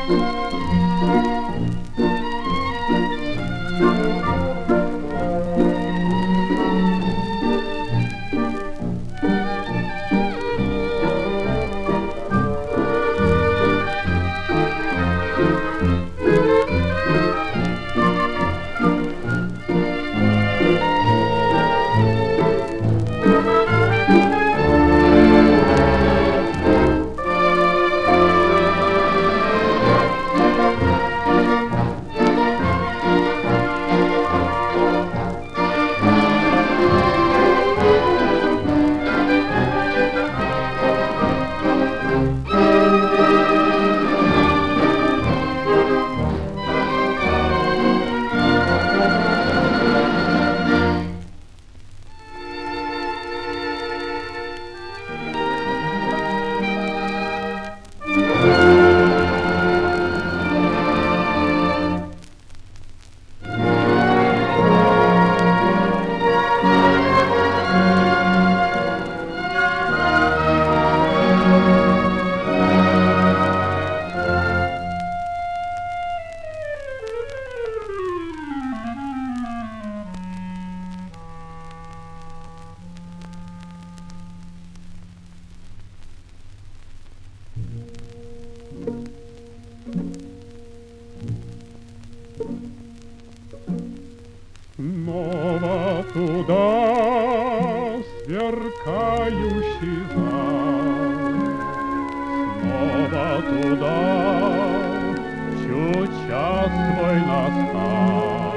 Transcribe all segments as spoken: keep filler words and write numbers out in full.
Снова туда сверкающий зал, снова туда, чуть час твой настал.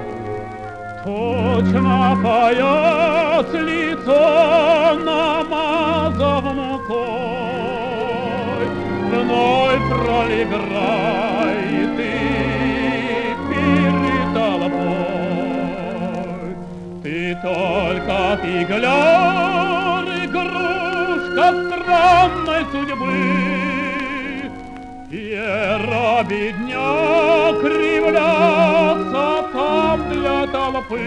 Точно паяц лицо намазав мукой, вновь пролеграй ты перед толпой. Ты только фигляр, игрушка странной судьбы, Пьера бедняк кривляться там для толпы.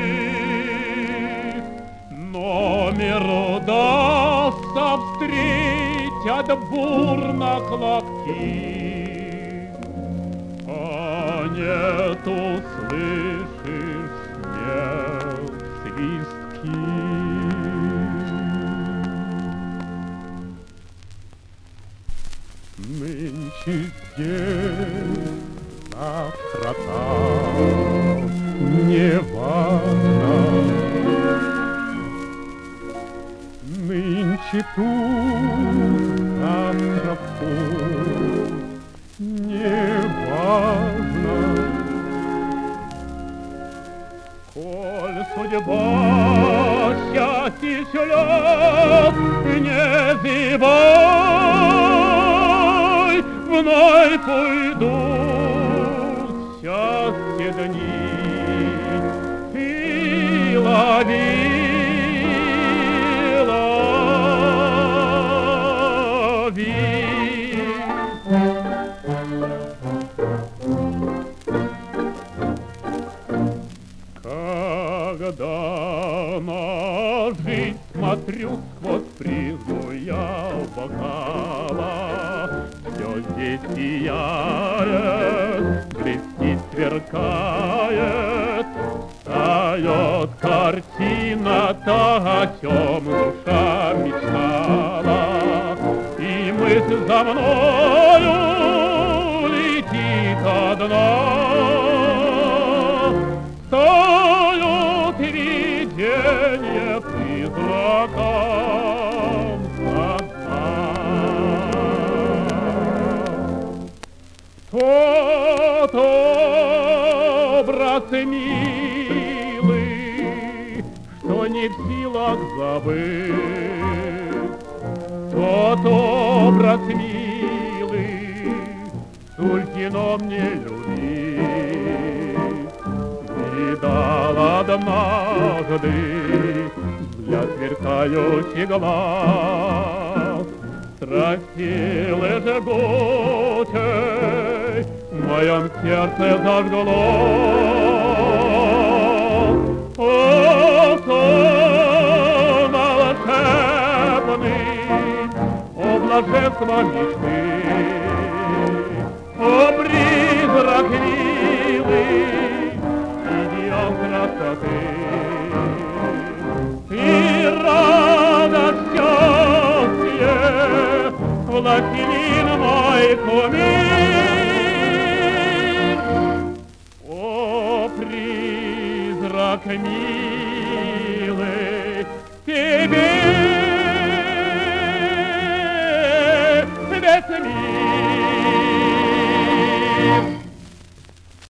Номер удастся встретят бурно хлопки, а нет, услышишь смех, свистки. Нынче здесь, завтра там, неважно. Нынче тут, завтра тут, неважно. Коль судьба счастье шлет, не зевай, вновь уйдут счастье дни, и лови. Когда на жизнь смотрю сквозь призму я бокала, все здесь сияет, блестит, сверкает, встает картина та, о чем душа мечтала, и мысль за мною летит одна. Видение призраком создал. Тот образ милый, что не в силах забыть, тот образ милый суждено мне любить. Видал однажды для сверкающих глаз страсти жгучей в моем сердце зажгло. О, сон волшебный, о блаженство мечты, о красоты. И радость счастье, властелин мой, кумир,